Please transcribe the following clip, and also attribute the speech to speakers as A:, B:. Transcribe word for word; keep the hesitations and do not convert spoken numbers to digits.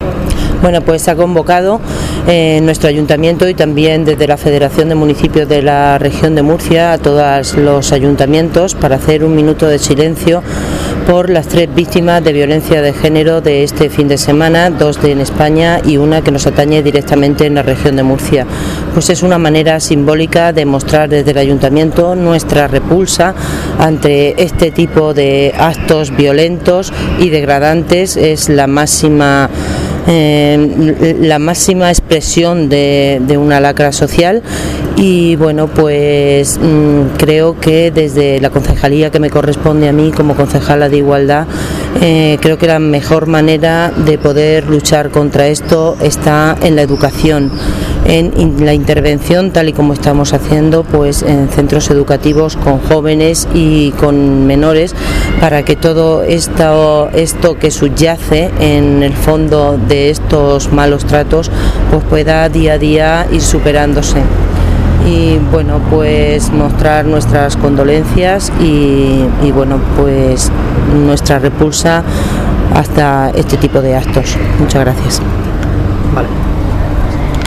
A: Bueno, pues se ha convocado eh, nuestro ayuntamiento y también desde la Federación de Municipios de la Región de Murcia a todos los ayuntamientos para hacer un minuto de silencio por las tres víctimas de violencia de género de este fin de semana, dos de en España y una que nos atañe directamente en la Región de Murcia. Pues es una manera simbólica de mostrar desde el ayuntamiento nuestra repulsa ante este tipo de actos violentos y degradantes. Es la máxima Eh, la máxima expresión de, de una lacra social y bueno, pues mmm, creo que desde la concejalía que me corresponde a mí como concejala de Igualdad, eh, creo que la mejor manera de poder luchar contra esto está en la educación, en in, la intervención tal y como estamos haciendo pues en centros educativos con jóvenes y con menores, para que todo esto, esto que subyace en el fondo de estos malos tratos pues pueda día a día ir superándose. Y bueno, pues mostrar nuestras condolencias y, y bueno, pues nuestra repulsa hasta este tipo de actos. Muchas gracias.
B: Vale.